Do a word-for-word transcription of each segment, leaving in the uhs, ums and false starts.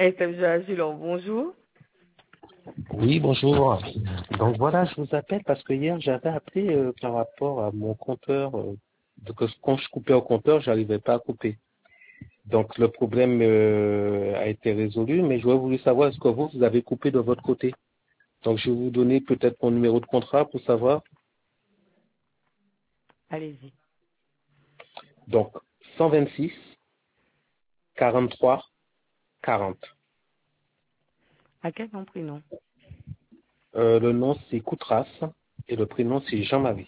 S M G Agilon, bonjour. Oui, bonjour. Donc voilà, je vous appelle parce que hier j'avais appelé euh, par rapport à mon compteur. Euh, donc, quand je coupais au compteur, j'arrivais pas à couper. Donc le problème euh, a été résolu, mais j'aurais voulu savoir est-ce que vous, vous avez coupé de votre côté. Donc je vais vous donner peut-être mon numéro de contrat pour savoir. Allez-y. Donc cent vingt-six, quarante-trois, quarante. À quel nom, prénom? Euh, le nom c'est Koutras et le prénom c'est Jean-Marie.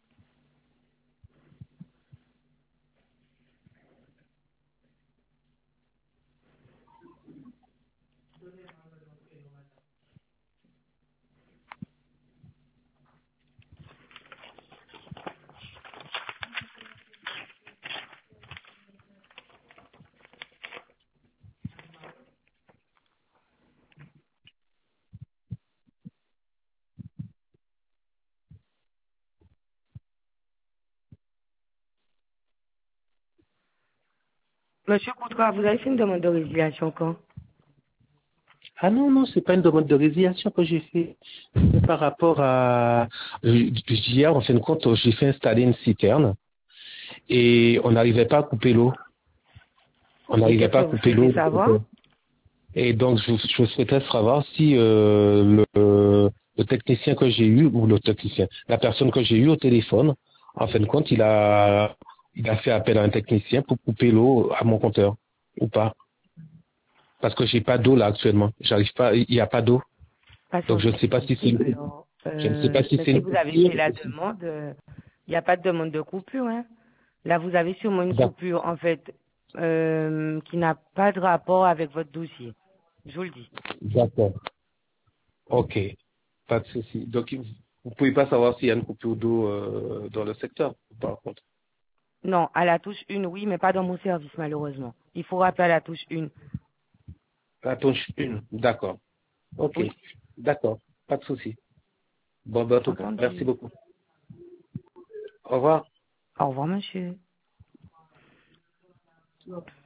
Monsieur Coudra, vous avez fait une demande de résiliation quand? Ah non, non, c'est pas une demande de résiliation que j'ai fait. C'est par rapport à... euh, Hier, en fin de compte, j'ai fait installer une citerne et on n'arrivait pas à couper l'eau. On Et n'arrivait qu'est-ce pas que à vous couper souhaitez l'eau. savoir? Et donc, je, je souhaitais savoir si euh, le, le technicien que j'ai eu, ou le technicien, la personne que j'ai eu au téléphone, en fin de compte, il a, il a fait appel à un technicien pour couper l'eau à mon compteur, ou pas. Parce que j'ai pas d'eau là actuellement. J'arrive pas, il n'y a pas d'eau. Donc, je ne Patientez, sais s'il pas vous si plaît. c'est, Alors, je ne sais pas euh, si mais c'est si une vous avez coupure. fait la demande, euh, il n'y a pas de demande de coupure, hein. Là, vous avez sûrement une D'ac- coupure, en fait, euh, qui n'a pas de rapport avec votre dossier. Je vous le dis. D'accord. Ok. Pas de souci. Donc, vous ne pouvez pas savoir s'il y a une coupure d'eau euh, dans le secteur, par contre. Non, à la touche une, oui, mais pas dans mon service, malheureusement. Il faut rappeler à la touche une. La touche une. D'accord. Ok. Oui, D'accord. Pas de souci. Bon, ben, en tout cas, merci entendu. beaucoup. Au revoir. Au revoir, monsieur.